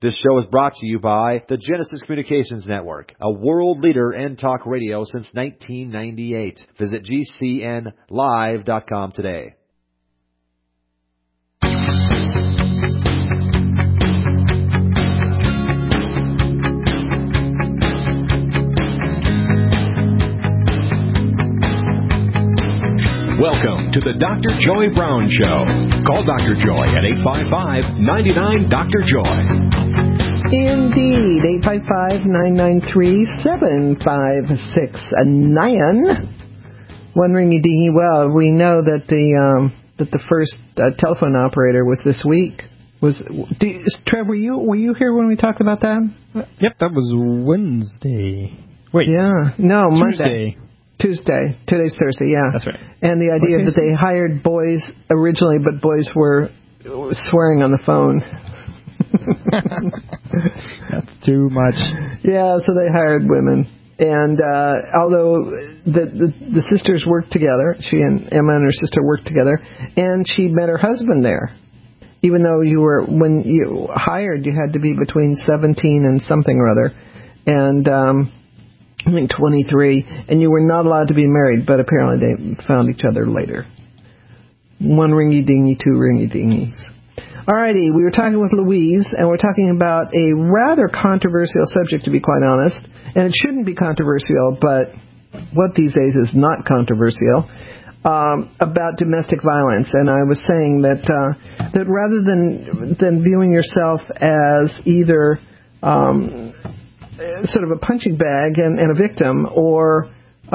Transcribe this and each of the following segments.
This show is brought to you by the Genesis Communications Network, a world leader in talk radio since 1998. Visit GCNlive.com today. Welcome to the Dr. Joy Brown Show. Call Dr. Joy at 855-99-DR-JOY. Indeed, 855-993-7569. One ringy dingy. Well, we know that the first telephone operator was this week. Trev, were you here when we talked about that? Yep, that was Wednesday. Wait, yeah, no, Monday. Tuesday. Today's Thursday, yeah. That's right. And the idea that they hired boys originally, but boys were swearing on the phone. That's too much. Yeah, so they hired women. And although the sisters worked together, she and Emma and her sister worked together, and she met her husband there. Even though when you hired, you had to be between 17 and something or other. And I think 23, and you were not allowed to be married, but apparently they found each other later. One ringy-dingy, two ringy-dingies. Alrighty, we were talking with Louise, and we're talking about a rather controversial subject, to be quite honest. And it shouldn't be controversial, but what these days is not controversial, about domestic violence. And I was saying that rather than viewing yourself as either sort of a punching bag and a victim, or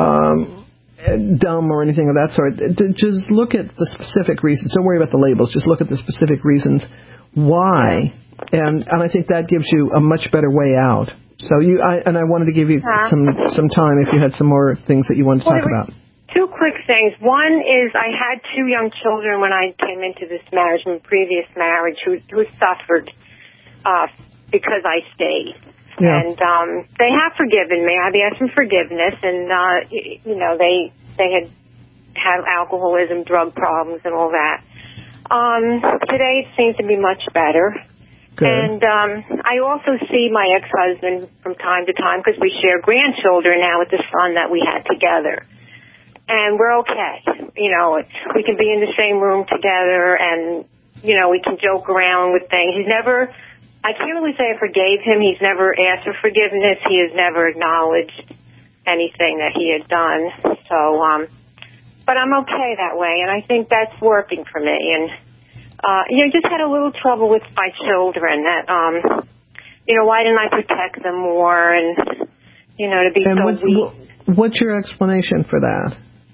dumb or anything of that sort, just look at the specific reasons. Don't worry about the labels. Just look at the specific reasons why, and I think that gives you a much better way out. So I wanted to give you some time if you had some more things that you wanted to talk about. Two quick things. One is I had two young children when I came into this marriage, my previous marriage, who suffered because I stayed. Yeah. And they have forgiven me. I've asked them forgiveness, and they had alcoholism, drug problems, and all that. Today it seems to be much better. Good. And I also see my ex-husband from time to time because we share grandchildren now with the son that we had together, and we're okay. We can be in the same room together, and we can joke around with things. I can't really say I forgave him. He's never asked for forgiveness. He has never acknowledged anything that he had done. So, but I'm okay that way, and I think that's working for me. And, just had a little trouble with my children that, why didn't I protect them more and, to be so weak. What's your explanation for that?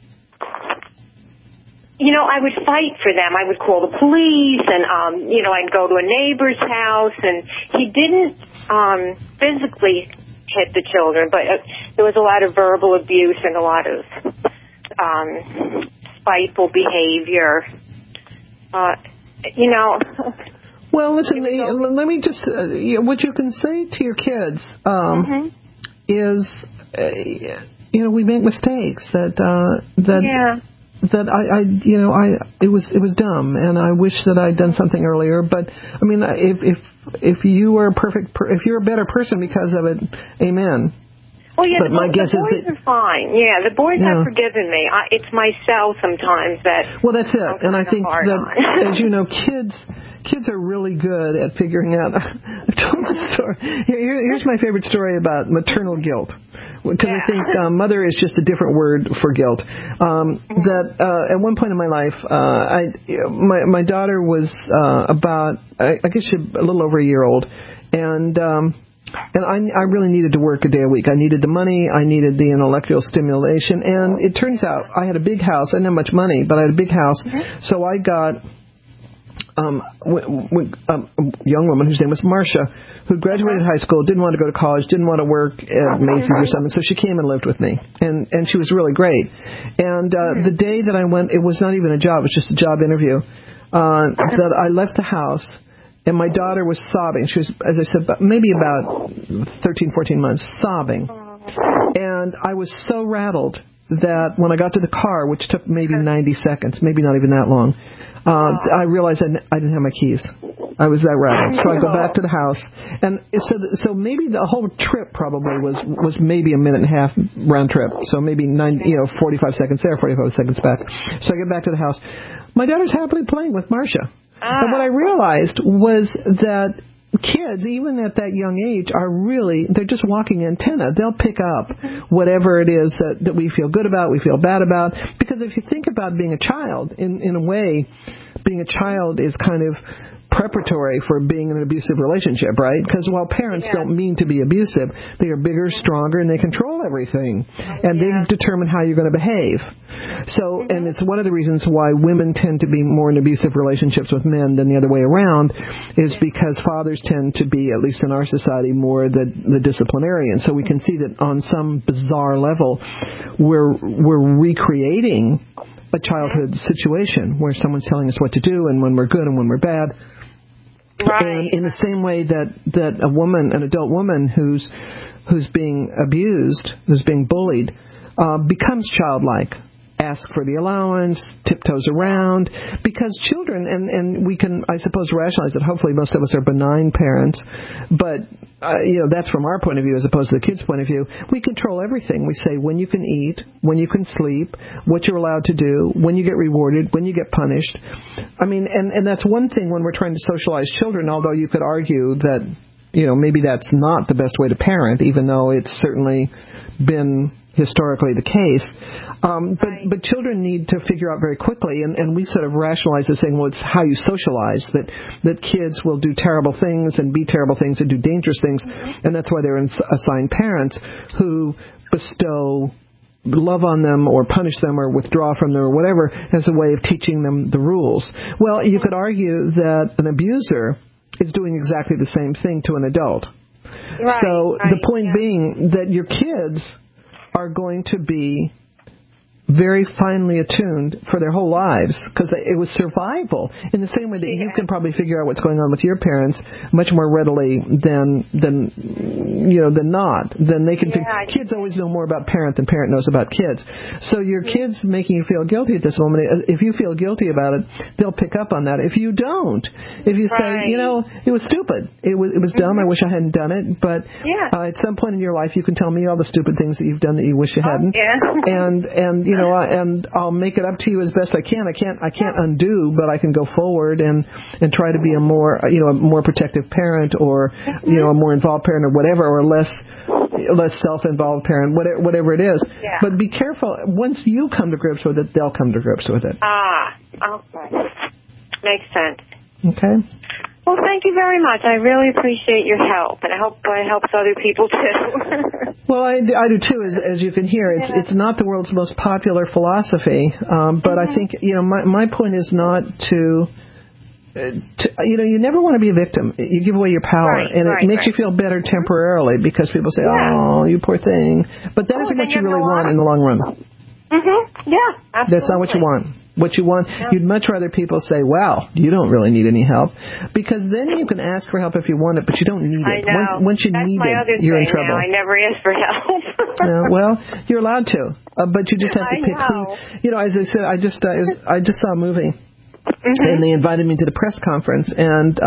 I would fight for them. I would call the police, and, I'd go to a neighbor's house, and he didn't physically hit the children, but there was a lot of verbal abuse and a lot of spiteful behavior. Well, listen, let me just, what you can say to your kids is, we make mistakes that it was dumb, and I wish that I'd done something earlier. But I mean, if you are if you're a better person because of it, amen. Well, yeah, but my guess the boys are fine. Yeah, the boys have forgiven me. It's myself sometimes that. Well, that's it, and I think that, as you know, kids are really good at figuring out. I told the story. Here's my favorite story about maternal guilt. Because I think mother is just a different word for guilt. That at one point in my life, my daughter was about, I guess a little over a year old, and I really needed to work a day a week. I needed the money, I needed the intellectual stimulation, and it turns out I had a big house. I didn't have much money, but I had a big house, so I got a young woman whose name was Marcia, who graduated high school, didn't want to go to college, didn't want to work at Macy's or something, so she came and lived with me, and she was really great. And the day that I went, it was not even a job, it was just a job interview, that I left the house, and my daughter was sobbing. She was, as I said, maybe about 13, 14 months, sobbing. And I was so rattled that when I got to the car, which took maybe 90 seconds, maybe not even that long, I realized I didn't have my keys. I was that rattled. So I go back to the house, and so maybe the whole trip probably was maybe a minute and a half round trip. So maybe 45 seconds there, 45 seconds back. So I get back to the house. My daughter's happily playing with Marcia. And what I realized was that kids, even at that young age, they're just walking antenna. They'll pick up whatever it is that we feel good about, we feel bad about. Because if you think about being a child, in a way, being a child is kind of preparatory for being in an abusive relationship, right? Because while parents don't mean to be abusive, they are bigger, stronger, and they control everything. And they determine how you're going to behave. So, and it's one of the reasons why women tend to be more in abusive relationships with men than the other way around, is because fathers tend to be, at least in our society, more the disciplinarian. So we can see that on some bizarre level, we're recreating a childhood situation where someone's telling us what to do and when we're good and when we're bad. Right. And in the same way that a woman, an adult woman who's being abused, who's being bullied, becomes childlike, asks for the allowance, tiptoes around, because children, and we can, I suppose, rationalize that hopefully most of us are benign parents, but that's from our point of view as opposed to the kid's point of view. We control everything. We say when you can eat, when you can sleep, what you're allowed to do, when you get rewarded, when you get punished. I mean, and that's one thing when we're trying to socialize children, although you could argue that, maybe that's not the best way to parent, even though it's certainly been historically the case. But children need to figure out very quickly, and we sort of rationalize this saying, well, it's how you socialize, that kids will do terrible things and be terrible things and do dangerous things, and that's why they're assigned parents who bestow love on them or punish them or withdraw from them or whatever as a way of teaching them the rules. Well, you could argue that an abuser is doing exactly the same thing to an adult. Right, so the point being that your kids are going to be very finely attuned for their whole lives, because it was survival. In the same way that you can probably figure out what's going on with your parents much more readily than not. Then they can. Kids always know more about parent than parent knows about kids. So your kids making you feel guilty at this moment. If you feel guilty about it, they'll pick up on that. If you don't, if you say, it was stupid, it was dumb. I wish I hadn't done it. But at some point in your life, you can tell me all the stupid things that you've done that you wish you hadn't. And I'll make it up to you as best I can. I can't undo, but I can go forward and try to be a more protective parent, or a more involved parent, or whatever, or a less self-involved parent, whatever it is. Yeah. But be careful. Once you come to grips with it, they'll come to grips with it. Okay. Makes sense. Okay. Well, thank you very much. I really appreciate your help, and I hope it helps other people too. Well, I do too. As you can hear, it's not the world's most popular philosophy, but I think my point is not to you never want to be a victim. You give away your power, and it makes you feel better temporarily because people say, "Oh, you poor thing," but that isn't what you really want in the long run. Yeah, absolutely. That's not what you want. What you want, you'd much rather people say, "Wow, you don't really need any help," because then you can ask for help if you want it, but you don't need it. I know. Once you need it, you're in trouble. Now. I never ask for help. No, well, you're allowed to, but you just have to pick who. As I said, I just saw a movie, and they invited me to the press conference, and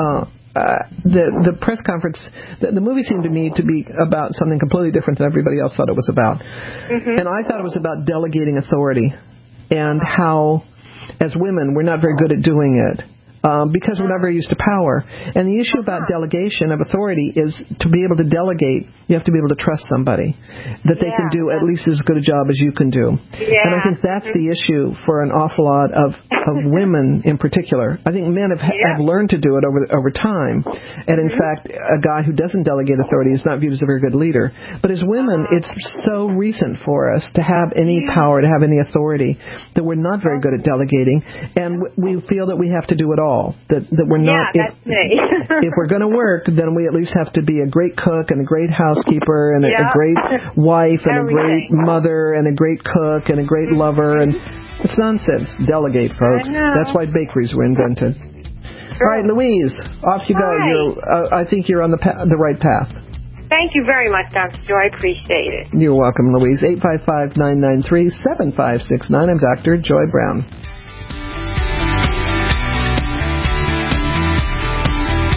the press conference, the movie seemed to me to be about something completely different than everybody else thought it was about, and I thought it was about delegating authority, and how, as women, we're not very good at doing it. Because we're not very used to power. And the issue about delegation of authority is to be able to delegate, you have to be able to trust somebody that they can do at least as good a job as you can do. Yeah. And I think that's the issue for an awful lot of women in particular. I think men have learned to do it over time. And in fact, a guy who doesn't delegate authority is not viewed as a very good leader. But as women, it's so recent for us to have any power, to have any authority, that we're not very good at delegating. And we feel that we have to do it all. That we're not. Yeah, that's me. If we're going to work, then we at least have to be a great cook and a great housekeeper and a great wife and a great mother and a great cook and a great lover. And it's nonsense. Delegate, folks. That's why bakeries were invented. All right, Louise, off you go. I think you're on the right path. Thank you very much, Dr. Joy. I appreciate it. You're welcome, Louise. 855-993-7569. I'm Dr. Joy Brown.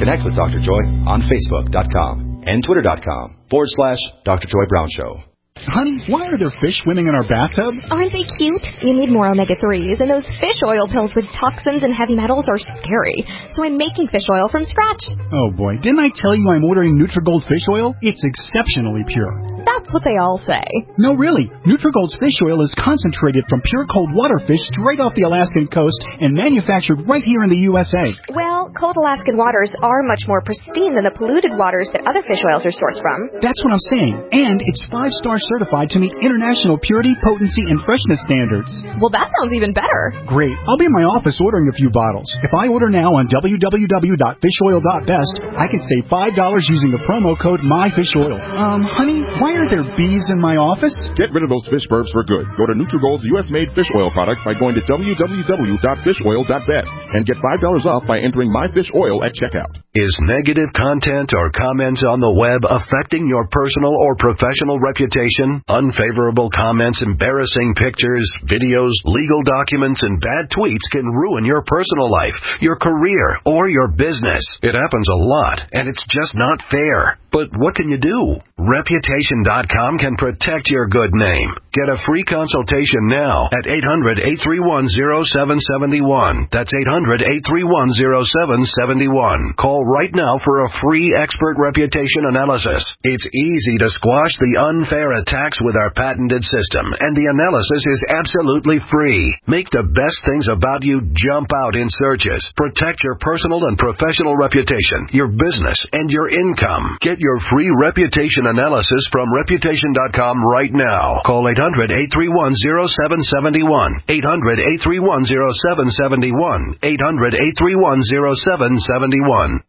Connect with Dr. Joy on Facebook.com and Twitter.com/Dr. Joy Brown Show. Honey, why are there fish swimming in our bathtub? Aren't they cute? You need more omega-3s, and those fish oil pills with toxins and heavy metals are scary. So I'm making fish oil from scratch. Oh boy, didn't I tell you I'm ordering Nutrigold fish oil? It's exceptionally pure. That's what they all say. No, really. Nutrigold's fish oil is concentrated from pure cold water fish straight off the Alaskan coast and manufactured right here in the USA. Well, cold Alaskan waters are much more pristine than the polluted waters that other fish oils are sourced from. That's what I'm saying. And it's 5-star certified to meet international purity, potency, and freshness standards. Well, that sounds even better. Great. I'll be in my office ordering a few bottles. If I order now on www.fishoil.best, I can save $5 using the promo code MyFishOil. Honey, why are there bees in my office? Get rid of those fish burps for good. Go to Nutrigold's U.S.-made fish oil products by going to www.fishoil.best and get $5 off by entering MyFishOil at checkout. Is negative content or comments on the web affecting your personal or professional reputation? Unfavorable comments, embarrassing pictures, videos, legal documents, and bad tweets can ruin your personal life, your career, or your business. It happens a lot, and it's just not fair. But what can you do? Reputation.com can protect your good name. Get a free consultation now at 800-831-0771. That's 800-831-0771. Call right now for a free expert reputation analysis. It's easy to squash the unfair attacks with our patented system, and the analysis is absolutely free. Make the best things about you jump out in searches. Protect your personal and professional reputation, your business, and your income. Get your free reputation analysis from Reputation.com right now. Call 800-831-0771. 800-831-0771. 800-831-0771.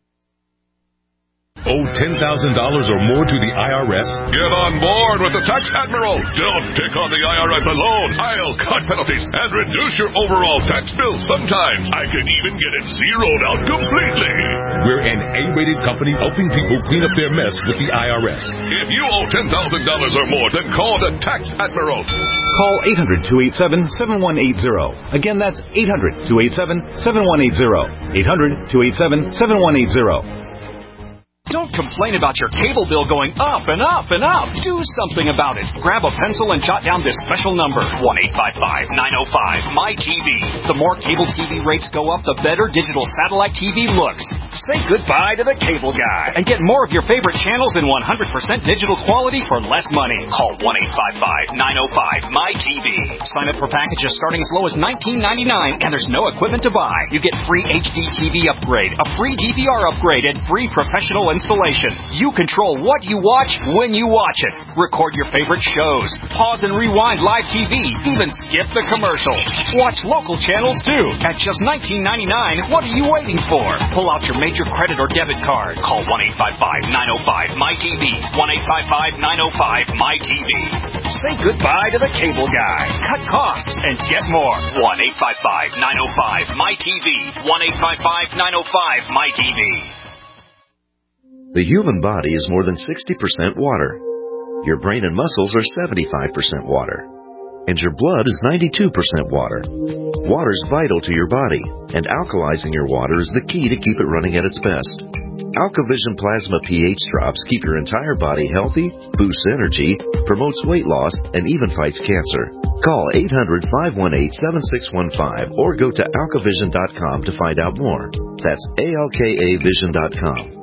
Owe $10,000 or more to the IRS? Get on board with the Tax Admiral. Don't take on the IRS alone. I'll cut penalties and reduce your overall tax bill. Sometimes I can even get it zeroed out completely. We're an A-rated company helping people clean up their mess with the IRS. If you owe $10,000 or more, then call the Tax Admiral. Call 800-287-7180. Again, that's 800-287-7180. 800-287-7180. Don't complain about your cable bill going up and up and up. Do something about it. Grab a pencil and jot down this special number, 1-855-905-MY-TV. The more cable TV rates go up, the better digital satellite TV looks. Say goodbye to the cable guy and get more of your favorite channels in 100% digital quality for less money. Call 1-855-905-MY-TV. Sign up for packages starting as low as $19.99, and there's no equipment to buy. You get free HD TV upgrade, a free DVR upgrade, and free professional installation. You control what you watch when you watch it. Record your favorite shows. Pause and rewind live TV. Even skip the commercials. Watch local channels too. At just $19.99, what are you waiting for? Pull out your major credit or debit card. Call 1-855-905-MY-TV. 1-855-905-MY-TV. Say goodbye to the cable guy. Cut costs and get more. 1-855-905-MY-TV. 1-855-905-MY-TV. The human body is more than 60% water. Your brain and muscles are 75% water. And your blood is 92% water. Water is vital to your body, and alkalizing your water is the key to keep it running at its best. AlkaVision Plasma pH drops keep your entire body healthy, boosts energy, promotes weight loss, and even fights cancer. Call 800-518-7615 or go to alkavision.com to find out more. That's ALKAvision.com.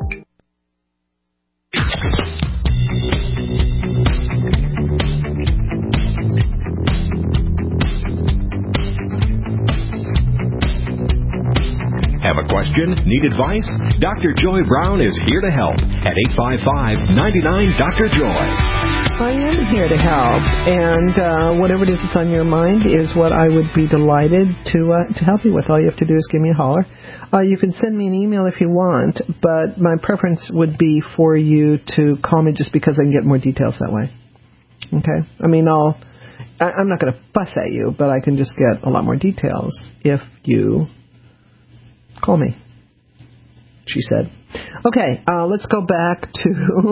Have a question? Need advice? Dr. Joy Brown is here to help at 855-99-DR-JOY. I am here to help, and whatever it is that's on your mind is what I would be delighted to help you with. All you have to do is give me a holler. You can send me an email if you want, but my preference would be for you to call me just because I can get more details that way. Okay? I mean, I'm not going to fuss at you, but I can just get a lot more details if you call me, she said. Okay, let's go back to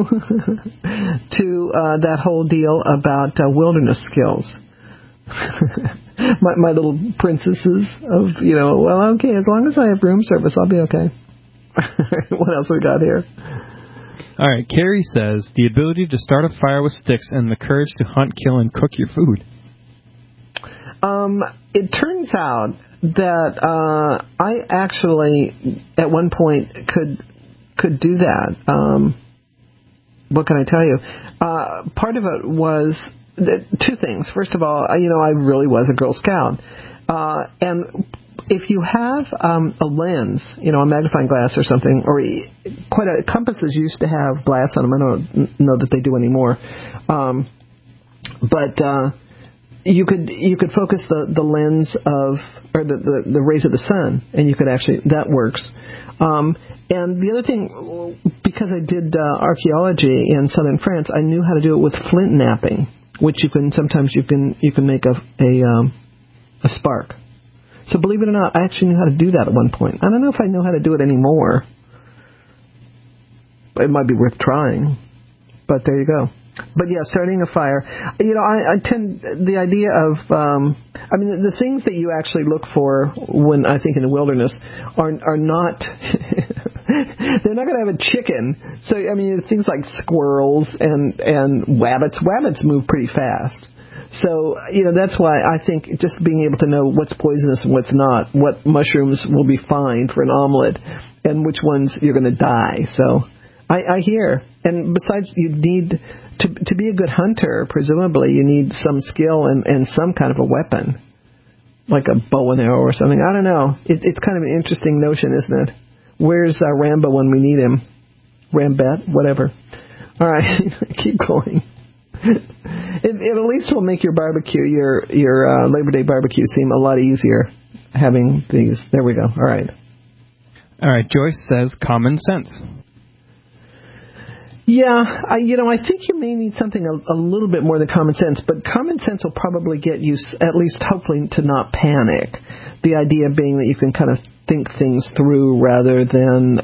that whole deal about wilderness skills. my little princesses of, well, okay, as long as I have room service, I'll be okay. What else we got here? All right, Carrie says, the ability to start a fire with sticks and the courage to hunt, kill, and cook your food. It turns out that I actually, at one point, could do that. What can I tell you? Part of it was two things. First of all, I really was a Girl Scout. And if you have a lens, a magnifying glass or something, or compasses used to have glass on them. I don't know that they do anymore. But you could focus the lens or the rays of the sun, and you could actually, that works. And the other thing, because I did archaeology in southern France, I knew how to do it with flint knapping, which you can make a spark. So believe it or not, I actually knew how to do that at one point. I don't know if I know how to do it anymore. It might be worth trying. But there you go. But yeah, starting a fire. I tend, the idea of, the things that you actually look for when I think in the wilderness are not, they're not going to have a chicken. So, things like squirrels and wabbits. Wabbits move pretty fast. So, that's why I think just being able to know what's poisonous and what's not, what mushrooms will be fine for an omelet, and which ones you're going to die. So, I hear. And besides, you need, to be a good hunter, presumably, you need some skill and some kind of a weapon, like a bow and arrow or something. I don't know. It's kind of an interesting notion, isn't it? Where's Rambo when we need him? Rambet? Whatever. All right, keep going. It at least will make your barbecue, your Labor Day barbecue, seem a lot easier having these. There we go. All right. Joyce says common sense. Yeah, I think you may need something a little bit more than common sense, but common sense will probably get you, at least hopefully, to not panic. The idea being that you can kind of think things through rather than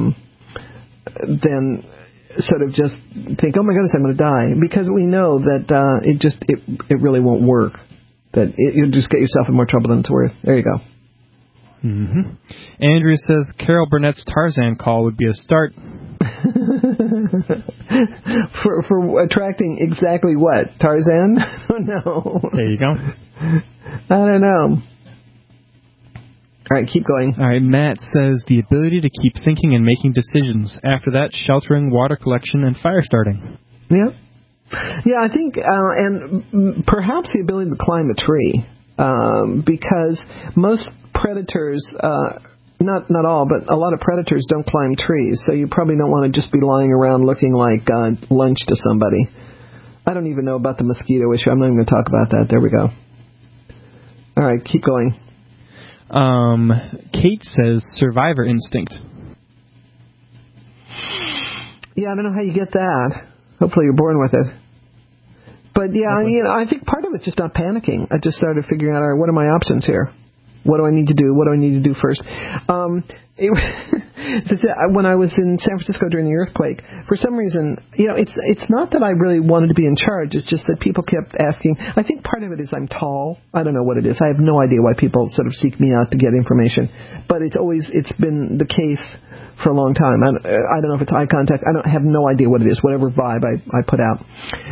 sort of just think, oh my goodness, I'm going to die, because we know that it really won't work. That you'll just get yourself in more trouble than it's worth. There you go. Mm-hmm. Andrea says Carol Burnett's Tarzan call would be a start. for attracting exactly what? Tarzan? Oh, no. There you go. I don't know. All right, keep going. All right, Matt says the ability to keep thinking and making decisions. After that, sheltering, water collection, and fire starting. Yeah. Yeah, I think, and perhaps the ability to climb a tree, because most predators, not all, but a lot of predators don't climb trees, so you probably don't want to just be lying around looking like lunch to somebody. I don't even know about the mosquito issue. I'm not even going to talk about that. There we go. All right, keep going. Kate says survivor instinct. Yeah, I don't know how you get that. Hopefully you're born with it. But yeah, I think part of it's just not panicking. I just started figuring out, all right, what are my options here? What do I need to do? What do I need to do first? When I was in San Francisco during the earthquake, for some reason, it's not that I really wanted to be in charge. It's just that people kept asking. I think part of it is I'm tall. I don't know what it is. I have no idea why people sort of seek me out to get information. But it's been the case for a long time. I don't know if it's eye contact. I have no idea what it is, whatever vibe I put out.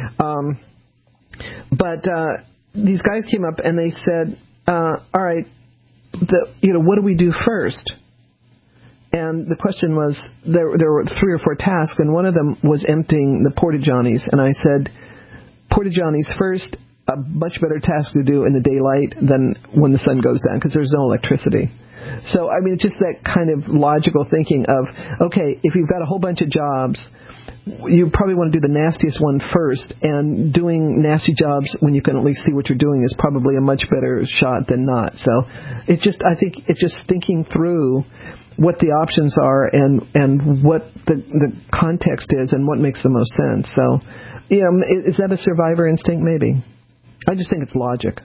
But these guys came up and they said, all right, what do we do first? And the question was, there were 3 or 4 tasks, and one of them was emptying the porta-johnies. And I said, porta-johnies first, a much better task to do in the daylight than when the sun goes down, because there's no electricity. So, just that kind of logical thinking of, okay, if you've got a whole bunch of jobs, you probably want to do the nastiest one first, and doing nasty jobs when you can at least see what you're doing is probably a much better shot than not. So I think it's just thinking through what the options are and what the context is and what makes the most sense. So, is that a survivor instinct? Maybe. I just think it's logic.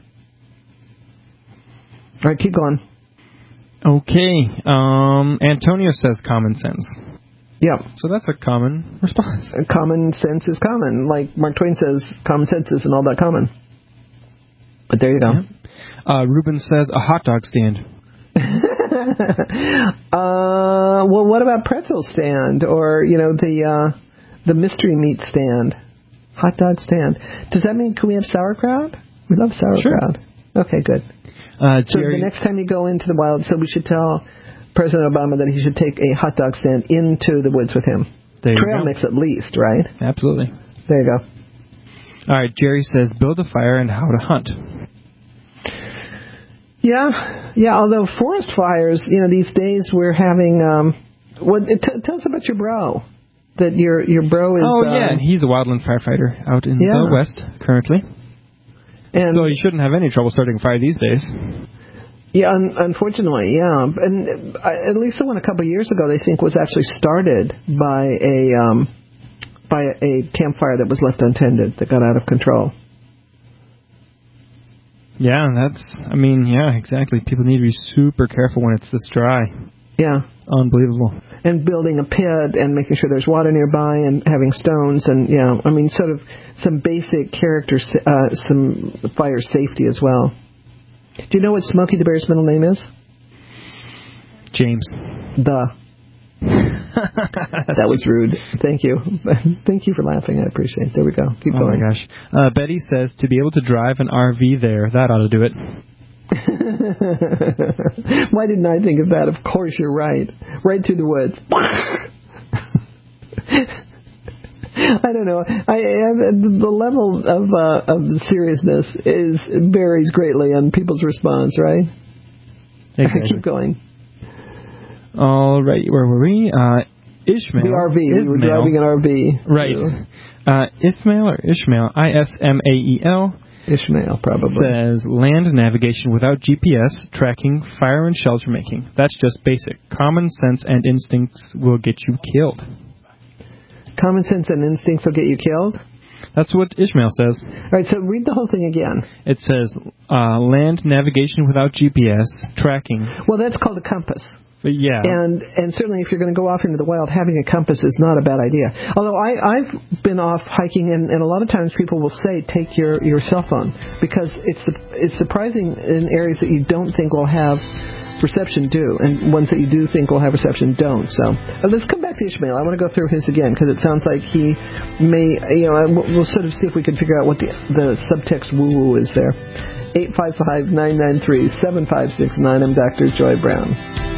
All right, keep going. Okay. Antonio says common sense. Yeah. So that's a common response. Common sense is common. Like Mark Twain says, common sense isn't all that common. But there you go. Yeah. Ruben says a hot dog stand. Well, what about pretzel stand or, the mystery meat stand, hot dog stand? Does that mean can we have sauerkraut? We love sauerkraut. Sure. Okay, good. So the next time you go into the wild, so we should tell President Obama that he should take a hot dog stand into the woods with him. Trail mix at least, right? Absolutely. There you go. All right, Jerry says, build a fire and how to hunt. Yeah, although forest fires, these days we're having, tell us about your bro. That your bro is... Oh, yeah, and he's a wildland firefighter out in the West currently. And so you shouldn't have any trouble starting a fire these days. Yeah, unfortunately, yeah. And at least the one a couple of years ago, they think was actually started by a campfire that was left untended, that got out of control. Yeah, exactly. People need to be super careful when it's this dry. Yeah. Unbelievable. And building a pit and making sure there's water nearby and having stones and, sort of some basic some fire safety as well. Do you know what Smokey the Bear's middle name is? James. That was rude. Thank you. Thank you for laughing. I appreciate it. There we go. Keep going. Oh, my gosh. Betty says to be able to drive an RV there, that ought to do it. Why didn't I think of that? Of course you're right. Right through the woods. I don't know. The level of seriousness varies greatly on people's response, right? Exactly. Keep going. All right, where were we? Ishmael. The RV. We were driving an RV. Right. Ismail or Ishmael, Ismael. Ishmael, probably. Says land navigation without GPS, tracking, fire and shelter making. That's just basic. Common sense and instincts will get you killed. Common sense and instincts will get you killed? That's what Ishmael says. All right, so read the whole thing again. It says land navigation without GPS, tracking. Well, that's called a compass. Yeah. And certainly if you're going to go off into the wild, having a compass is not a bad idea. Although I've been off hiking, and a lot of times people will say, take your cell phone, because it's surprising in areas that you don't think will have reception do, and ones that you do think will have reception don't. So let's come back to Ishmael. I want to go through his again, because it sounds like he may, we'll sort of see if we can figure out what the subtext woo-woo is there. 855-993-7569. I'm Dr. Joy Brown.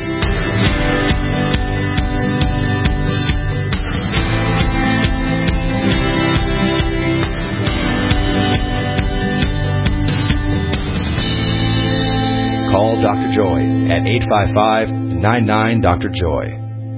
Call Dr. Joy at 855-99-DR-JOY.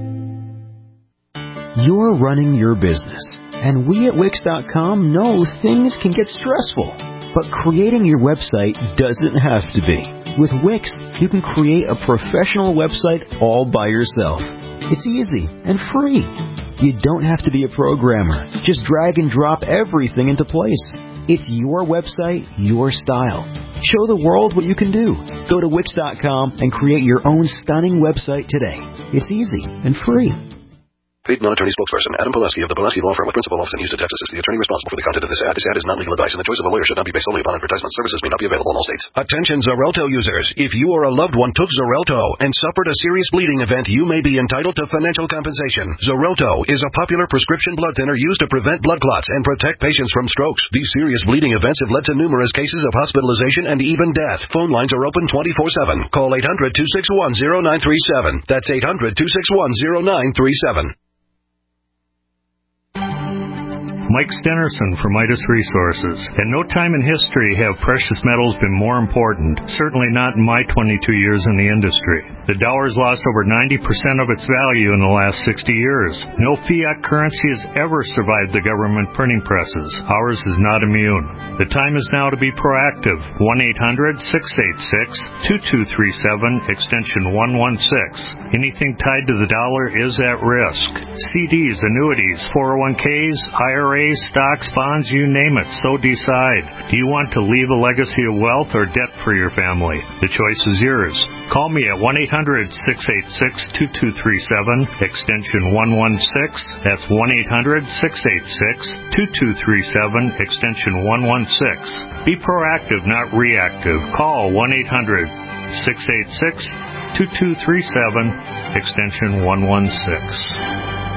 You're running your business, and we at Wix.com know things can get stressful, but creating your website doesn't have to be. With Wix, you can create a professional website all by yourself. It's easy and free. You don't have to be a programmer. Just drag and drop everything into place. It's your website, your style. Show the world what you can do. Go to Wix.com and create your own stunning website today. It's easy and free. Paid non-attorney spokesperson Adam Pileski of the Pileski Law Firm with principal office in Houston, Texas is the attorney responsible for the content of this ad. This ad is not legal advice, and the choice of a lawyer should not be based solely upon advertisement. Services may not be available in all states. Attention Xarelto users. If you or a loved one took Xarelto and suffered a serious bleeding event, you may be entitled to financial compensation. Xarelto is a popular prescription blood thinner used to prevent blood clots and protect patients from strokes. These serious bleeding events have led to numerous cases of hospitalization and even death. Phone lines are open 24/7. Call 800-261-0937. That's 800-261-0937. Mike Stenerson from Midas Resources. At no time in history have precious metals been more important, certainly not in my 22 years in the industry. The dollar's lost over 90% of its value in the last 60 years. No fiat currency has ever survived the government printing presses. Ours is not immune. The time is now to be proactive. 1-800-686-2237, extension 116. Anything tied to the dollar is at risk. CDs, annuities, 401ks, IRAs, stocks, bonds, you name it, so decide. Do you want to leave a legacy of wealth or debt for your family? The choice is yours. Call me at 1-800-686-2237, extension 116. That's 1-800-686-2237, extension 116. Be proactive, not reactive. Call 1-800-686-2237. 2237, extension 116.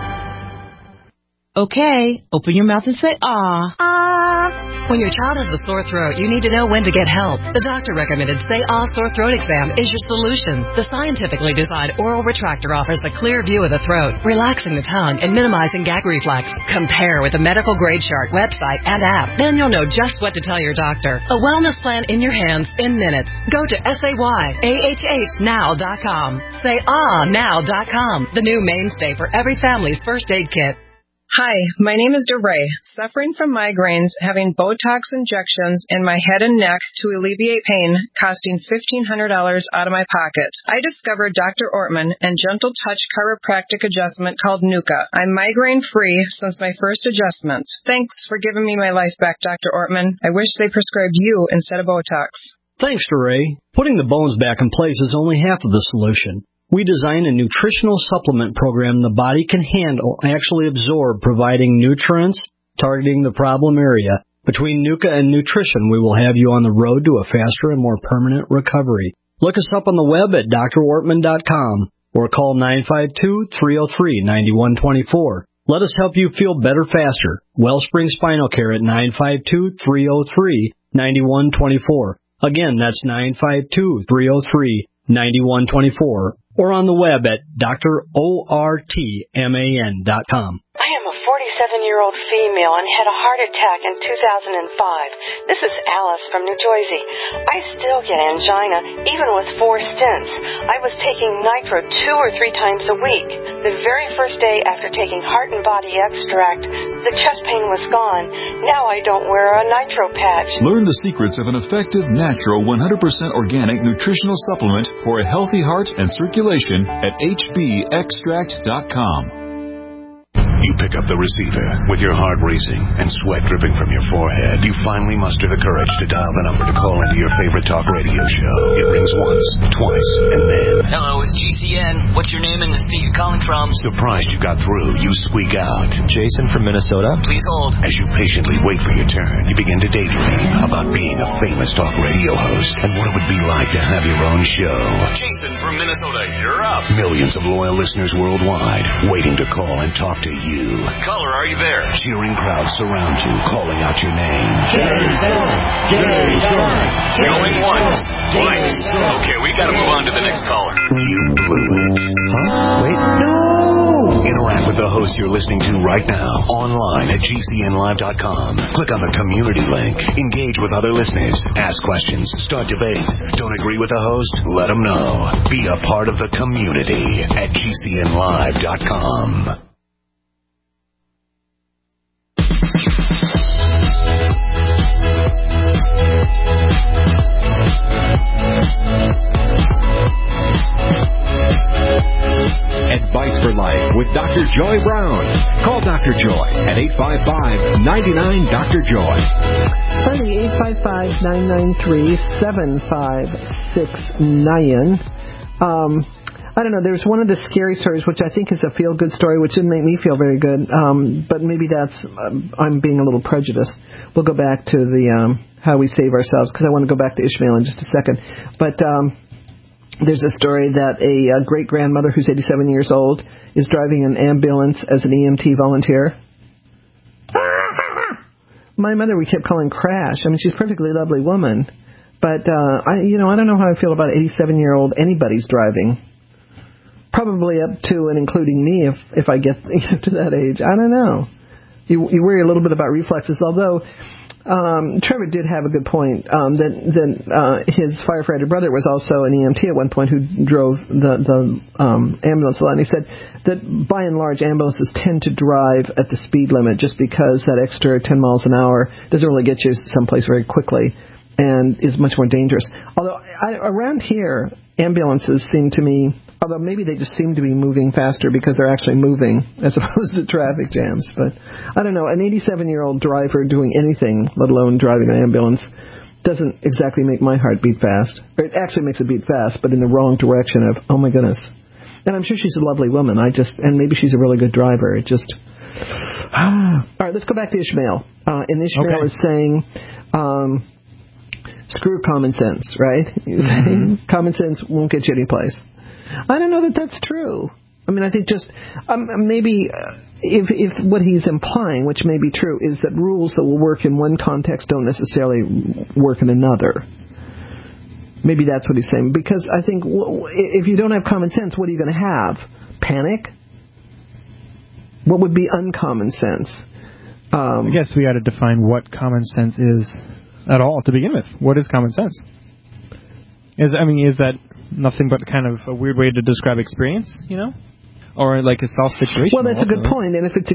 Okay, open your mouth and say, ah. Ah. When your child has a sore throat, you need to know when to get help. The doctor-recommended Say Ah Sore Throat Exam is your solution. The scientifically designed oral retractor offers a clear view of the throat, relaxing the tongue and minimizing gag reflex. Compare with the medical grade chart, website, and app. Then you'll know just what to tell your doctor. A wellness plan in your hands in minutes. Go to SayAHHnow.com. SayAhNow.com, the new mainstay for every family's first aid kit. Hi, my name is DeRay, suffering from migraines, having Botox injections in my head and neck to alleviate pain, costing $1,500 out of my pocket. I discovered Dr. Ortman and Gentle Touch chiropractic adjustment called Nuka. I'm migraine-free since my first adjustment. Thanks for giving me my life back, Dr. Ortman. I wish they prescribed you instead of Botox. Thanks, DeRay. Putting the bones back in place is only half of the solution. We design a nutritional supplement program the body can handle, actually absorb, providing nutrients, targeting the problem area. Between Nuka and nutrition, we will have you on the road to a faster and more permanent recovery. Look us up on the web at drortman.com or call 952-303-9124. Let us help you feel better faster. Wellspring Spinal Care at 952-303-9124. Again, that's 952-303-9124. Or on the web at drortman.com. I am a 47-year-old female and had a heart attack in 2005. This is Alice from New Jersey. I still get angina, even with 4 stents. I was taking nitro 2 or 3 times a week. The very first day after taking Heart and Body Extract, the chest pain was gone. Now I don't wear a nitro patch. Learn the secrets of an effective, natural, 100% organic nutritional supplement for a healthy heart and circulation at hbextract.com. You pick up the receiver with your heart racing and sweat dripping from your forehead. You finally muster the courage to dial the number to call into your favorite talk radio show. It rings once, twice, and then... Hello, it's GCN. What's your name and the state you're calling from? Surprised you got through, you squeak out. Jason from Minnesota. Please hold. As you patiently wait for your turn, you begin to daydream about being a famous talk radio host and what it would be like to have your own show. Jason from Minnesota, you're up. Millions of loyal listeners worldwide waiting to call and talk to you. Caller, are you there? Cheering crowds surround you, calling out your name. Jason! Jason! Going once, twice. Okay, we gotta move on to the next caller. You blew it. Huh? Wait, no! Interact with the host you're listening to right now, online at GCNlive.com. Click on the community link. Engage with other listeners. Ask questions. Start debates. Don't agree with the host? Let them know. Be a part of the community at GCNlive.com. Advice for Life with Dr. Joy Brown. Call Dr. Joy at 855-99-DR-JOY. Finally, 855-993-7569. I don't know, there's one of the scary stories, which I think is a feel-good story, which didn't make me feel very good, but maybe that's, I'm being a little prejudiced. We'll go back to the how we save ourselves, because I want to go back to Ishmael in just a second. But there's a story that a great-grandmother who's 87 years old is driving an ambulance as an EMT volunteer. My mother we kept calling Crash. I mean, she's a perfectly lovely woman. But, I don't know how I feel about 87-year-old anybody's driving. Probably up to and including me if I get to that age. I don't know. You worry a little bit about reflexes, although Trevor did have a good point that his firefighter brother was also an EMT at one point who drove the ambulance a lot. And he said that by and large ambulances tend to drive at the speed limit just because that extra 10 miles an hour doesn't really get you someplace very quickly and is much more dangerous. Although around here, ambulances seem to me, although maybe they just seem to be moving faster because they're actually moving as opposed to traffic jams. But I don't know, an 87-year-old driver doing anything, let alone driving an ambulance, doesn't exactly make my heart beat fast. Or it actually makes it beat fast, but in the wrong direction of, oh my goodness. And I'm sure she's a lovely woman. And maybe she's a really good driver. It just... All right, let's go back to Ishmael. And Ishmael is saying... screw common sense, right? He's saying common sense won't get you any place. I don't know that that's true. I mean, I think just maybe if what he's implying, which may be true, is that rules that will work in one context don't necessarily work in another. Maybe that's what he's saying. Because I think if you don't have common sense, what are you going to have? Panic? What would be uncommon sense? I guess we got to define what common sense is at all to begin with. What is common sense? Is that nothing but kind of a weird way to describe experience, Or like a self-situation? Well, that's a good point. And if it's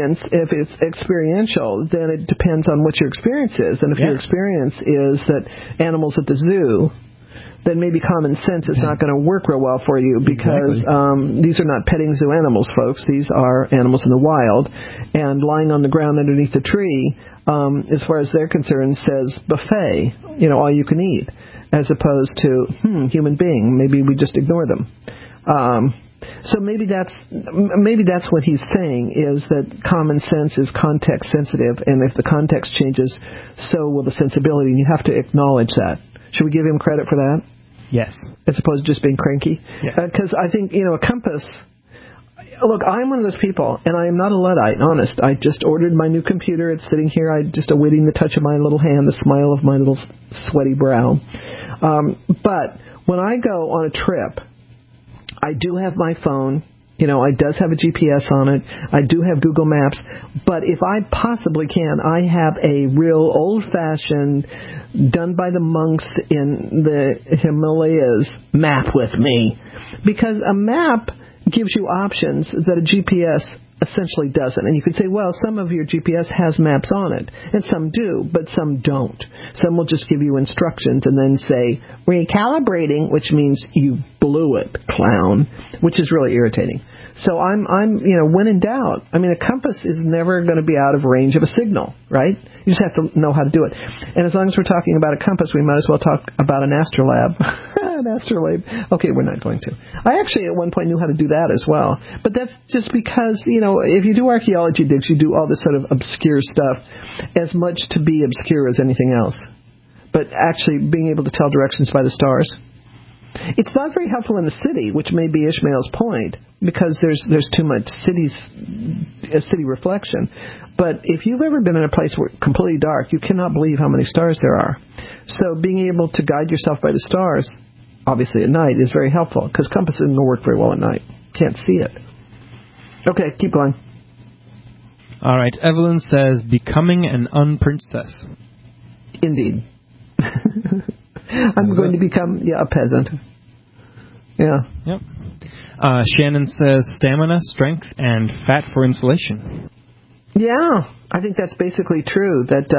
experiential, then it depends on what your experience is. And if your experience is that animals at the zoo, then maybe common sense is not going to work real well for you because these are not petting zoo animals, folks. These are animals in the wild. And lying on the ground underneath the tree, as far as they're concerned, says buffet, all you can eat, as opposed to human being. Maybe we just ignore them. So maybe that's what he's saying, is that common sense is context sensitive, and if the context changes, so will the sensibility, and you have to acknowledge that. Should we give him credit for that? Yes. As opposed to just being cranky? Yes. Because I think, a compass... Look, I'm one of those people, and I am not a Luddite, honest. I just ordered my new computer. It's sitting here. I'm just awaiting the touch of my little hand, the smile of my little sweaty brow. But when I go on a trip, I do have my phone. It does have a GPS on it. I do have Google Maps. But if I possibly can, I have a real old-fashioned, done by the monks in the Himalayas map with me. Because a map gives you options that a GPS essentially doesn't. And you could say, well, some of your GPS has maps on it, and some do, but some don't. Some will just give you instructions and then say, recalibrating, which means you blew it, clown, which is really irritating. So I'm when in doubt, a compass is never going to be out of range of a signal, right? You just have to know how to do it. And as long as we're talking about a compass, we might as well talk about an astrolabe. An astrolabe. Okay, we're not going to. I actually at one point knew how to do that as well. But that's just because, if you do archaeology digs, you do all this sort of obscure stuff as much to be obscure as anything else. But actually being able to tell directions by the stars. It's not very helpful in the city, which may be Ishmael's point, because there's too much city reflection. But if you've ever been in a place where it's completely dark, you cannot believe how many stars there are. So being able to guide yourself by the stars, obviously at night, is very helpful, because compass isn't going to work very well at night. Can't see it. Okay, keep going. All right, Evelyn says, becoming an unprincess. Indeed. I'm going to become, a peasant. Yeah. Yep. Shannon says, stamina, strength, and fat for insulation. Yeah, I think that's basically true. It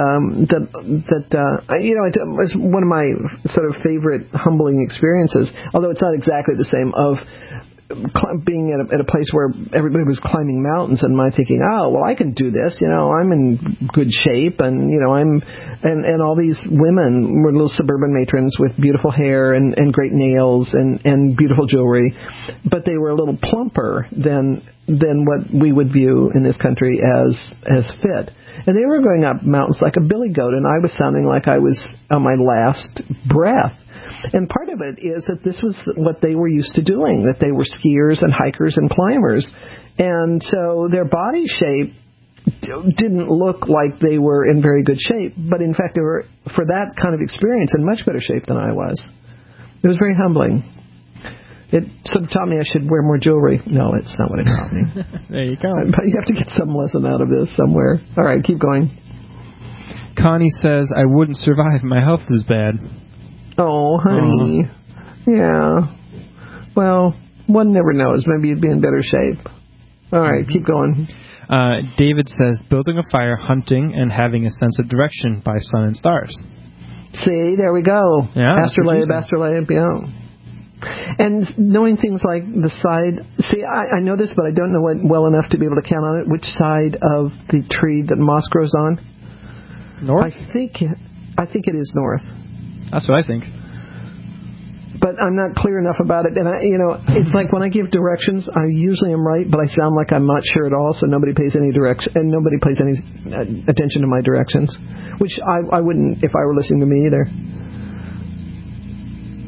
was one of my sort of favorite humbling experiences, although it's not exactly the same, of being at a place where everybody was climbing mountains, and my thinking, oh, well, I can do this. I'm in good shape, and and all these women were little suburban matrons with beautiful hair and great nails and beautiful jewelry, but they were a little plumper than what we would view in this country as fit. And they were going up mountains like a billy goat, and I was sounding like I was on my last breath. And part of it is that this was what they were used to doing, that they were skiers and hikers and climbers. And so their body shape didn't look like they were in very good shape, but in fact they were, for that kind of experience, in much better shape than I was. It was very humbling. It sort of taught me I should wear more jewelry. No, it's not what it taught me. There you go. But you have to get some lesson out of this somewhere. All right, keep going. Connie says, I wouldn't survive. My health is bad. Oh, honey. Yeah. Well, one never knows. Maybe you'd be in better shape. All right, keep going. David says, building a fire, hunting, and having a sense of direction by sun and stars. See, there we go. Yeah, astrolabe, yeah. And knowing things like the side... See, I know this, but I don't know it well enough to be able to count on it. Which side of the tree that moss grows on? North? I think it is north. That's what I think. But I'm not clear enough about it. And, it's like when I give directions, I usually am right, but I sound like I'm not sure at all, so nobody pays any direction, and nobody pays any attention to my directions, which I wouldn't if I were listening to me either.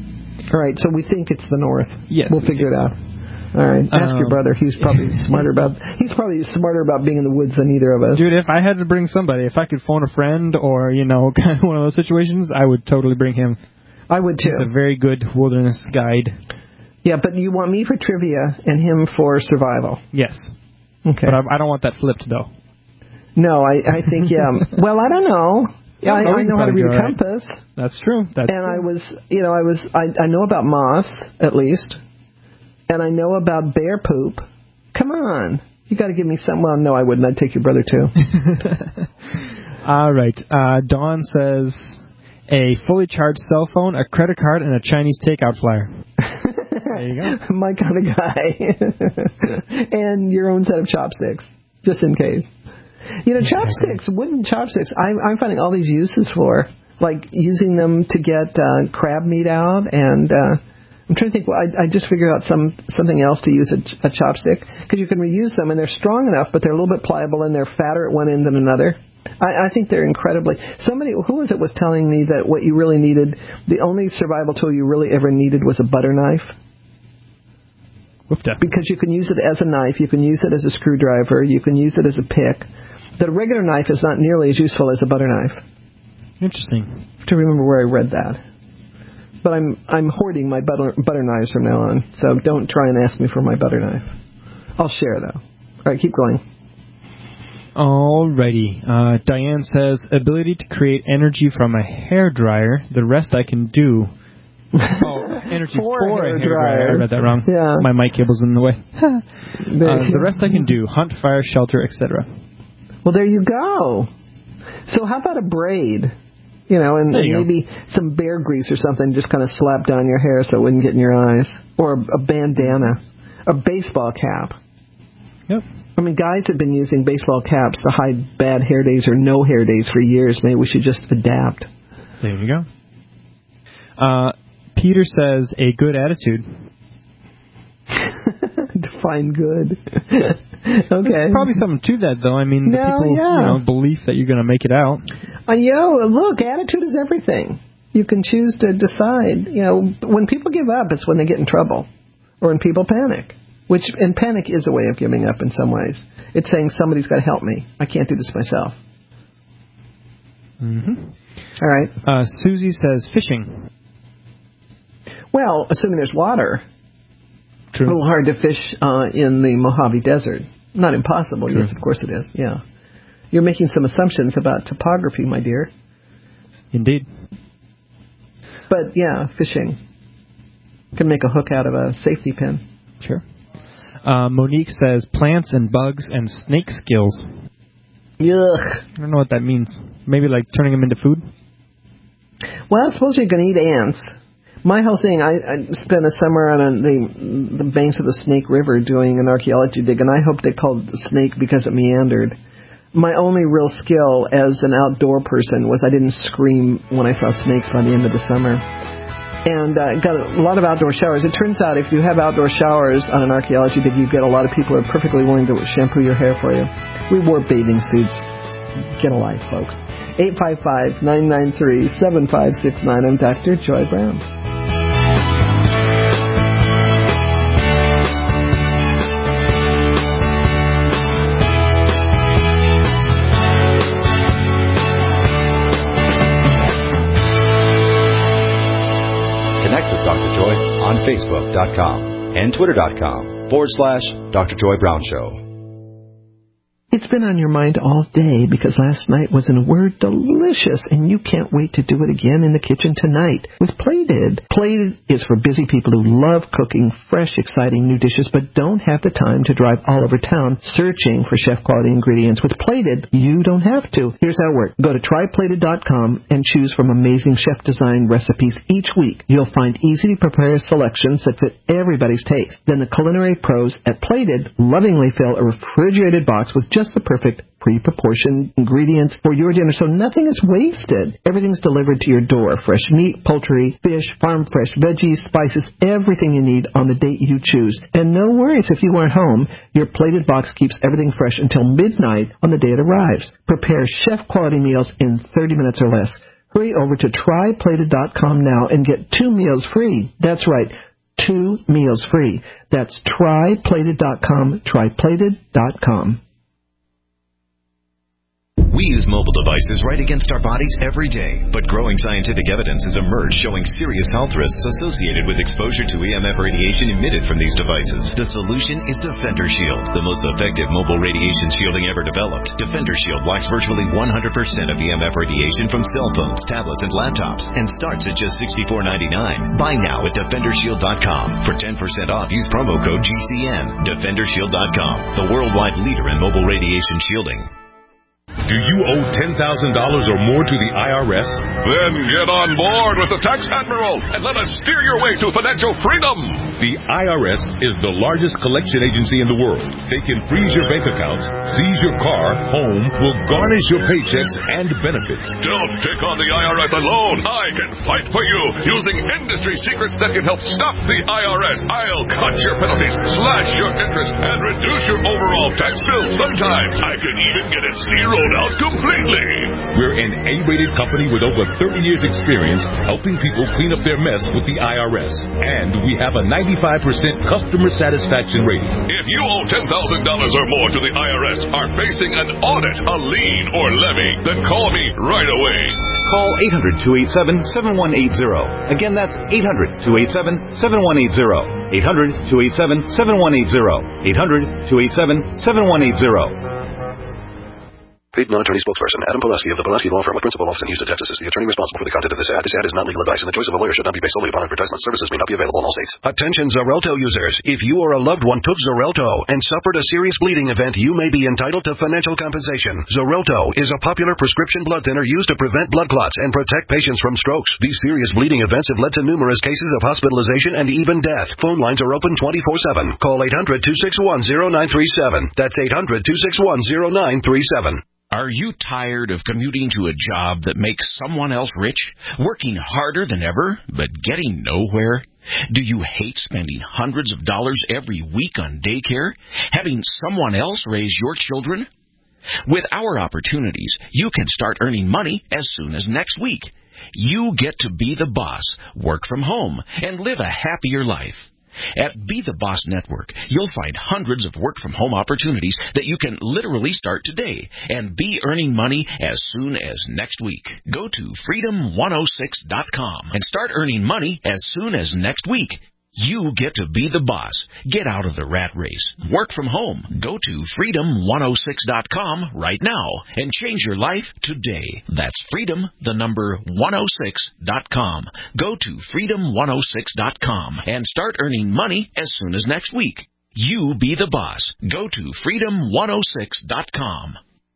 All right, so we think it's the north. Yes. We'll figure it out. All right, ask your brother. He's probably smarter about being in the woods than either of us. Dude, if I had to bring somebody, if I could phone a friend or, kind of one of those situations, I would totally bring him. I would, too. He's a very good wilderness guide. Yeah, but you want me for trivia and him for survival. Yes. Okay. But I don't want that flipped, though. No, I think, yeah. Well, I don't know. Yeah, I know how to read a compass. Right. That's true. I know about moss, at least. And I know about bear poop. Come on. You got to give me something. Well, no, I wouldn't. I'd take your brother, too. All right. Dawn says a fully charged cell phone, a credit card, and a Chinese takeout flyer. There you go. My kind of guy. And your own set of chopsticks, just in case. Chopsticks, wooden chopsticks, I'm finding all these uses for, like using them to get crab meat out, and I'm trying to think, I just figured out something else to use a chopstick, because you can reuse them, and they're strong enough, but they're a little bit pliable, and they're fatter at one end than another. I think they're incredibly... Somebody, who was it, was telling me that what you really needed, the only survival tool you really ever needed was a butter knife. Because you can use it as a knife, you can use it as a screwdriver, you can use it as a pick. The regular knife is not nearly as useful as a butter knife. Interesting. I have to remember where I read that. But I'm hoarding my butter knives from now on, so don't try and ask me for my butter knife. I'll share, though. All right, keep going. Alrighty. Diane says, ability to create energy from a hairdryer. The rest I can do. Energy for a hairdryer. I read that wrong. Yeah. My mic cable's in the way. The rest I can do. Hunt, fire, shelter, etc. Well, there you go. So how about a braid? And maybe some bear grease or something just kind of slap down your hair so it wouldn't get in your eyes. Or a bandana. A baseball cap. Yep. I mean, guys have been using baseball caps to hide bad hair days or no hair days for years. Maybe we should just adapt. There you go. Peter says, a good attitude. Define good. Okay. There's probably something to that, though. I mean, belief that you're going to make it out. Look, attitude is everything. You can choose to decide. When people give up, it's when they get in trouble. Or when people panic. And panic is a way of giving up in some ways. It's saying somebody's got to help me. I can't do this myself. Mm-hmm. All right. Susie says fishing. Well, assuming there's water. True. A little hard to fish in the Mojave Desert. Not impossible. True. Yes, of course it is. Yeah. You're making some assumptions about topography, my dear. Indeed. But, yeah, fishing. Can make a hook out of a safety pin. Sure. Monique says plants and bugs and snake skills. Yuck. I don't know what that means. Maybe like turning them into food? Well, I suppose you can eat ants. My whole thing, I spent a summer on the banks of the Snake River doing an archaeology dig, and I hope they called it the snake because it meandered. My only real skill as an outdoor person was I didn't scream when I saw snakes by the end of the summer. And got a lot of outdoor showers. It turns out if you have outdoor showers on an archaeology dig, you get a lot of people who are perfectly willing to shampoo your hair for you. We wore bathing suits. Get a life, folks. 855-993-7569. I'm Dr. Joy Brown. On Facebook.com and Twitter.com/Dr. Joy Brown Show. It's been on your mind all day because last night was, in a word, delicious, and you can't wait to do it again in the kitchen tonight with Plated. Plated is for busy people who love cooking fresh, exciting new dishes but don't have the time to drive all over town searching for chef-quality ingredients. With Plated, you don't have to. Here's how it works. Go to tryplated.com and choose from amazing chef-designed recipes each week. You'll find easy-to-prepare selections that fit everybody's taste. Then the culinary pros at Plated lovingly fill a refrigerated box with just the perfect pre-proportioned ingredients for your dinner, so nothing is wasted. Everything's delivered to your door. Fresh meat, poultry, fish, farm-fresh veggies, spices, everything you need on the date you choose. And no worries if you aren't home. Your Plated box keeps everything fresh until midnight on the day it arrives. Prepare chef-quality meals in 30 minutes or less. Hurry over to tryplated.com now and get 2 meals free. That's right, 2 meals free. That's tryplated.com, tryplated.com. We use mobile devices right against our bodies every day, but growing scientific evidence has emerged showing serious health risks associated with exposure to EMF radiation emitted from these devices. The solution is Defender Shield, the most effective mobile radiation shielding ever developed. Defender Shield blocks virtually 100% of EMF radiation from cell phones, tablets, and laptops, and starts at just $64.99. Buy now at DefenderShield.com. For 10% off, use promo code GCN. DefenderShield.com, the worldwide leader in mobile radiation shielding. Do you owe $10,000 or more to the IRS? Then get on board with the Tax Admiral and let us steer your way to financial freedom. The IRS is the largest collection agency in the world. They can freeze your bank accounts, seize your car, home, will garnish your paychecks and benefits. Don't take on the IRS alone. I can fight for you using industry secrets that can help stop the IRS. I'll cut your penalties, slash your interest, and reduce your overall tax bill. Sometimes I can even get it zeroed out completely. We're an A-rated company with over 30 years experience helping people clean up their mess with the IRS. And we have a 95% customer satisfaction rating. If you owe $10,000 or more to the IRS, are facing an audit, a lien, or levy, then call me right away. Call 800-287-7180. Again, that's 800-287-7180. 800-287-7180. 800-287-7180. Paid non-attorney spokesperson Adam Pulaski of the Pulaski Law Firm with principal office in Houston, Texas is the attorney responsible for the content of this ad. This ad is not legal advice, and the choice of a lawyer should not be based solely upon advertisement. Services may not be available in all states. Attention Xarelto users. If you or a loved one took Xarelto and suffered a serious bleeding event, you may be entitled to financial compensation. Xarelto is a popular prescription blood thinner used to prevent blood clots and protect patients from strokes. These serious bleeding events have led to numerous cases of hospitalization and even death. Phone lines are open 24/7. Call 800-261-0937. That's 800-261-0937. Are you tired of commuting to a job that makes someone else rich, working harder than ever, but getting nowhere? Do you hate spending hundreds of dollars every week on daycare, having someone else raise your children? With our opportunities, you can start earning money as soon as next week. You get to be the boss, work from home, and live a happier life. At Be the Boss Network, you'll find hundreds of work-from-home opportunities that you can literally start today and be earning money as soon as next week. Go to freedom106.com and start earning money as soon as next week. You get to be the boss. Get out of the rat race. Work from home. Go to freedom106.com right now and change your life today. That's freedom106.com. Go to freedom106.com and start earning money as soon as next week. You be the boss. Go to freedom106.com.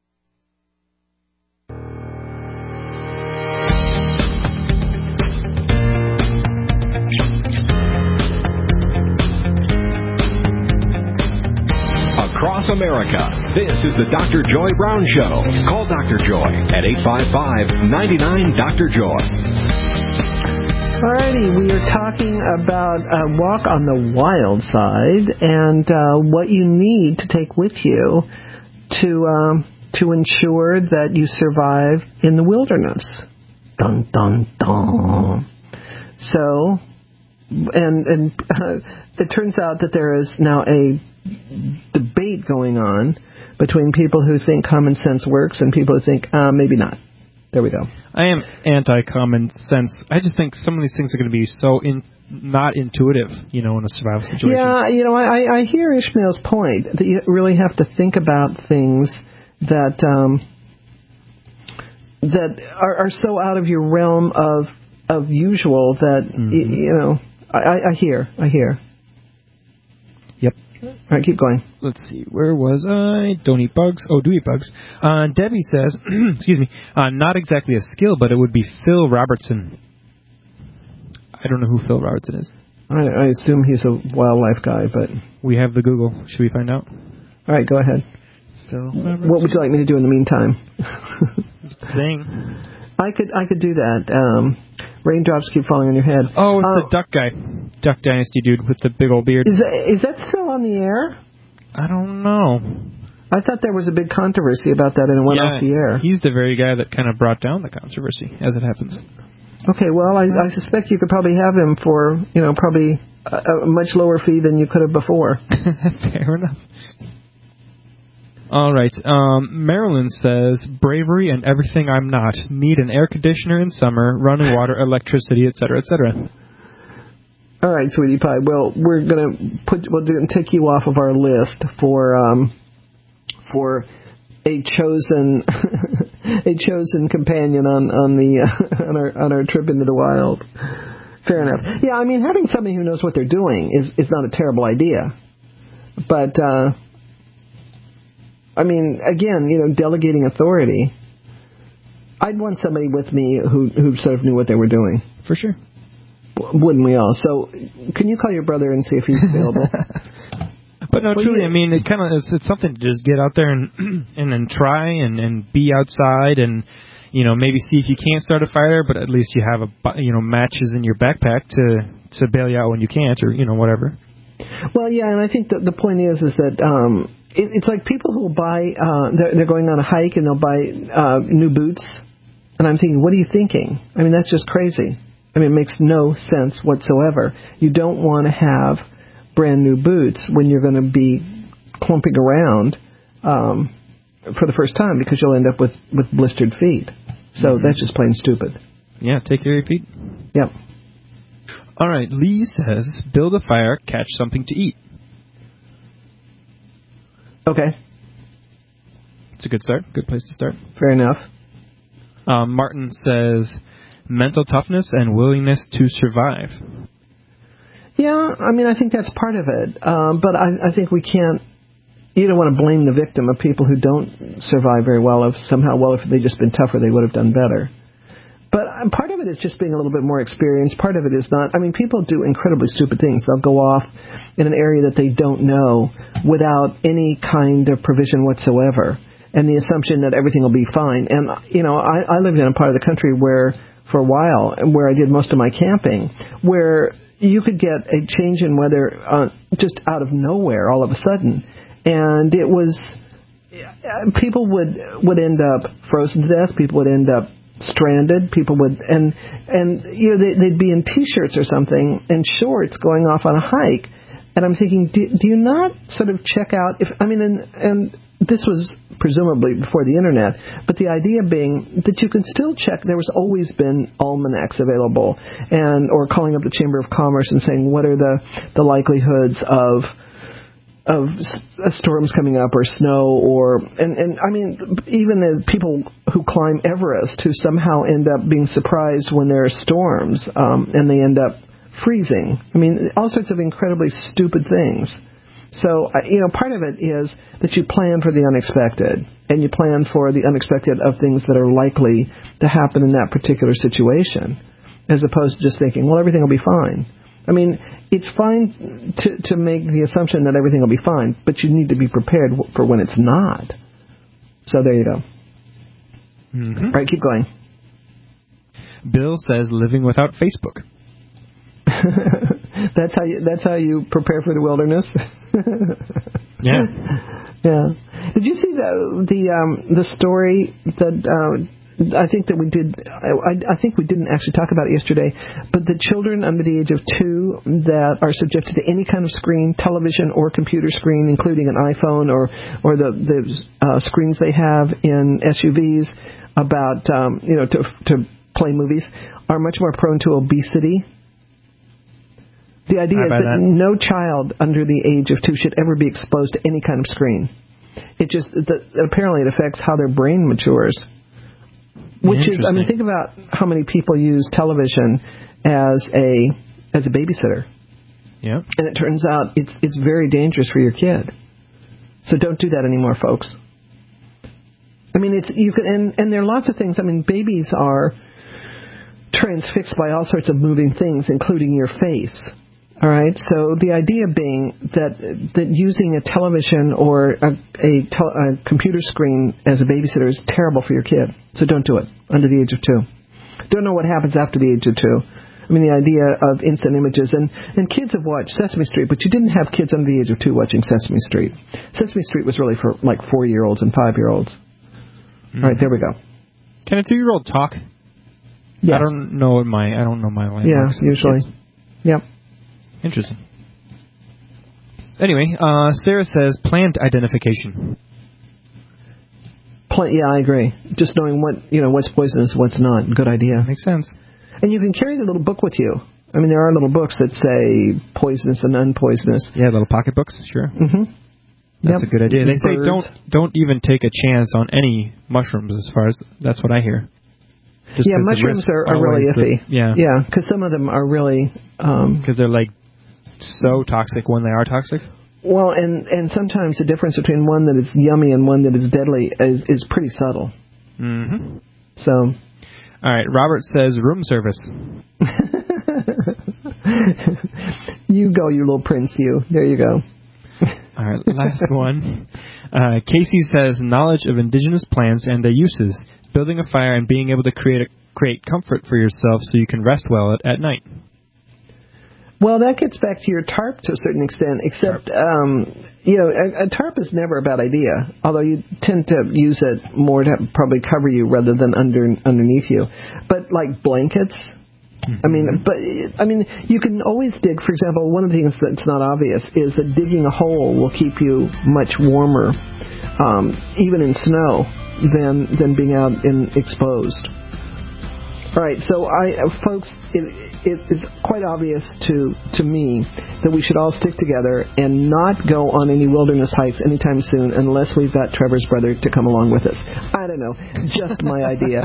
Across America, this is the Dr. Joy Brown Show. Call Dr. Joy at 855-99-DR-JOY. Alrighty, we are talking about a walk on the wild side and what you need to take with you to ensure that you survive in the wilderness. Dun dun dun. So, and it turns out that there is now a debate going on between people who think common sense works and people who think maybe not. There we go. I am anti-common sense. I just think some of these things are going to be so not intuitive, in a survival situation. Yeah, I hear Ishmael's point that you really have to think about things that that are so out of your realm of usual that I hear. Yep. All right, keep going. Let's see. Where was I? Don't eat bugs. Oh, do eat bugs. Debbie says, excuse me, not exactly a skill, but it would be Phil Robertson. I don't know who Phil Robertson is. I assume he's a wildlife guy, but... We have the Google. Should we find out? All right, go ahead. Phil Robertson. What would you like me to do in the meantime? Sing. I could do that. Raindrops keep falling on your head. Oh, it's the Duck guy. Duck Dynasty dude with the big old beard. Is that still on the air? I don't know. I thought there was a big controversy about that, and it went off the air. He's the very guy that kind of brought down the controversy, as it happens. Okay, well, I suspect you could probably have him for, probably a much lower fee than you could have before. Fair enough. All right. Marilyn says, bravery and everything I'm not. Need an air conditioner in summer, running water, electricity, etc., etc. All right, sweetie pie. Well, we're going to take you off of our list for a chosen companion on our trip into the wild. Fair enough. Yeah, I mean, having somebody who knows what they're doing is not a terrible idea. But I mean, again, delegating authority. I'd want somebody with me who sort of knew what they were doing. For sure. Wouldn't we all? So, can you call your brother and see if he's available? But no, truly, I mean, it kind of it's something to just get out there and then try and be outside and maybe see if you can't start a fire, but at least you have matches in your backpack to bail you out when you can't, or whatever. Well, yeah, and I think the point is that it's like people who buy they're going on a hike and they'll buy new boots, and I'm thinking, what are you thinking? I mean, that's just crazy. I mean, it makes no sense whatsoever. You don't want to have brand new boots when you're going to be clumping around for the first time, because you'll end up with blistered feet. So that's just plain stupid. Yeah, take care of your feet. Yep. All right, Lee says, build a fire, catch something to eat. Okay. It's a good start. Good place to start. Fair enough. Martin says, mental toughness and willingness to survive. Yeah, I mean, I think that's part of it. But I think we can't, you don't want to blame the victim of people who don't survive very well. If they'd just been tougher, they would have done better. But part of it is just being a little bit more experienced. Part of it is not. I mean, people do incredibly stupid things. They'll go off in an area that they don't know without any kind of provision whatsoever, and the assumption that everything will be fine. And, I lived in a part of the country for a while, where I did most of my camping, where you could get a change in weather just out of nowhere all of a sudden. And it was, people would end up frozen to death. People would end up stranded. People would, and they'd be in T-shirts or something and shorts going off on a hike. And I'm thinking, do you not sort of check out and this was presumably before the internet, but the idea being that you can still check. There was always been almanacs available, or calling up the Chamber of Commerce and saying, what are the likelihoods of storms coming up, or snow, and I mean, even as people who climb Everest, who somehow end up being surprised when there are storms, and they end up freezing. I mean, all sorts of incredibly stupid things. So, part of it is that you plan for the unexpected, and you plan for the unexpected of things that are likely to happen in that particular situation, as opposed to just thinking, well, everything will be fine. I mean, it's fine to make the assumption that everything will be fine, but you need to be prepared for when it's not. So there you go. Mm-hmm. All right, keep going. Bill says living without Facebook. That's how you prepare for the wilderness. Yeah. Yeah. Did you see the story that I think that we did? I think we didn't actually talk about it yesterday. But the children under the age of 2 that are subjected to any kind of screen, television or computer screen, including an iPhone or the screens they have in SUVs, about to play movies, are much more prone to obesity. The idea is that no child under the age of 2 should ever be exposed to any kind of screen. Apparently it affects how their brain matures. Which is, I mean, think about how many people use television as a babysitter. Yeah. And it turns out it's very dangerous for your kid. So don't do that anymore, folks. I mean, and there are lots of things. I mean, babies are transfixed by all sorts of moving things, including your face. All right, so the idea being that using a television or a computer screen as a babysitter is terrible for your kid. So don't do it under the age of 2. Don't know what happens after the age of 2. I mean, the idea of instant images. And kids have watched Sesame Street, but you didn't have kids under the age of 2 watching Sesame Street. Sesame Street was really for like 4-year-olds and 5-year-olds. All right, there we go. Can a 2-year-old talk? Yes. I don't know my language. Yeah, usually. Yep. Interesting. Anyway, Sarah says plant identification. Yeah, I agree. Just knowing what's poisonous, what's not. Good idea. Makes sense. And you can carry the little book with you. I mean, there are little books that say poisonous and unpoisonous. Yeah, little pocket books. Sure. Mm-hmm. That's a good idea. They say don't even take a chance on any mushrooms. As far as that's what I hear. Just mushrooms are really iffy. Yeah, because some of them are really because they're like so toxic when they are toxic. Well, and sometimes the difference between one that is yummy and one that is deadly is pretty subtle. Mm-hmm. So, all right. Robert says room service. You go, you little prince. You. There you go. All right. Last one. Casey says knowledge of indigenous plants and their uses, building a fire, and being able to create comfort for yourself so you can rest well at night. Well, that gets back to your tarp to a certain extent, except, a tarp is never a bad idea, although you tend to use it more to probably cover you rather than underneath you. But like blankets, you can always dig. For example, one of the things that's not obvious is that digging a hole will keep you much warmer, even in snow, than being out in exposed. All right, so folks, it is quite obvious to me that we should all stick together and not go on any wilderness hikes anytime soon unless we've got Trevor's brother to come along with us. I don't know, just my idea.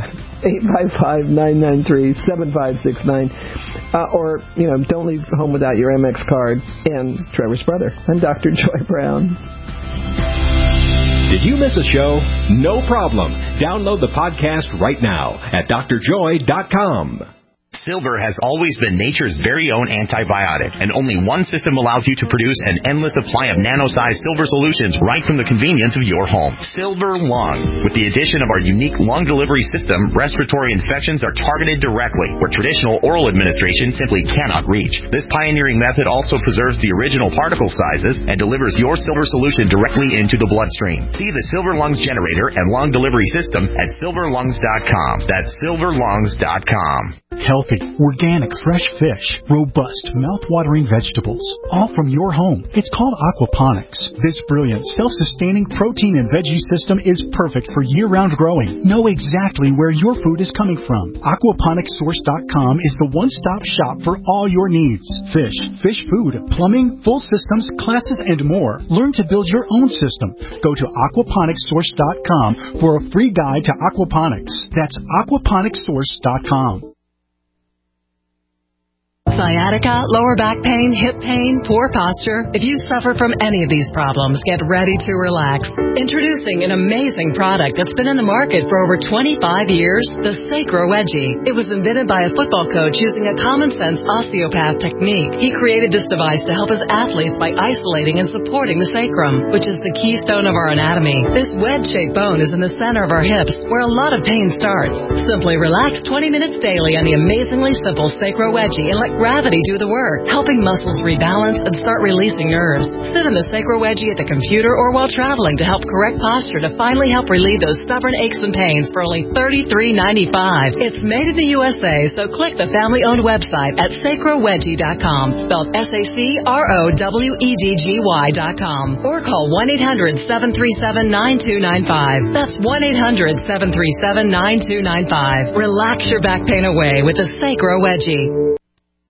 855-993-7569. Or, don't leave home without your Amex card and Trevor's brother. I'm Dr. Joy Brown. Did you miss a show? No problem. Download the podcast right now at drjoy.com. Silver has always been nature's very own antibiotic, and only one system allows you to produce an endless supply of nano-sized silver solutions right from the convenience of your home. Silver Lung. With the addition of our unique lung delivery system, respiratory infections are targeted directly, where traditional oral administration simply cannot reach. This pioneering method also preserves the original particle sizes and delivers your silver solution directly into the bloodstream. See the Silver Lungs generator and lung delivery system at silverlungs.com. That's silverlungs.com. Healthy, organic, fresh fish, robust, mouth-watering vegetables, all from your home. It's called aquaponics. This brilliant, self-sustaining protein and veggie system is perfect for year-round growing. Know exactly where your food is coming from. Aquaponicssource.com is the one-stop shop for all your needs. Fish, fish food, plumbing, full systems, classes, and more. Learn to build your own system. Go to aquaponicssource.com for a free guide to aquaponics. That's aquaponicssource.com. Sciatica, lower back pain, hip pain, poor posture. If you suffer from any of these problems, get ready to relax. Introducing an amazing product that's been in the market for over 25 years, the Sacro Wedgie. It was invented by a football coach using a common-sense osteopath technique. He created this device to help his athletes by isolating and supporting the sacrum, which is the keystone of our anatomy. This wedge-shaped bone is in the center of our hips, where a lot of pain starts. Simply relax 20 minutes daily on the amazingly simple Sacro Wedgie and let gravity do the work, helping muscles rebalance and start releasing nerves. Sit in the Sacro Wedgie at the computer or while traveling to help correct posture to finally help relieve those stubborn aches and pains for only $33.95. It's made in the USA, so click the family-owned website at sacrowedgie.com, spelled SACROWEDGY.com, or call 1-800-737-9295. That's 1-800-737-9295. Relax your back pain away with the Sacro Wedgie.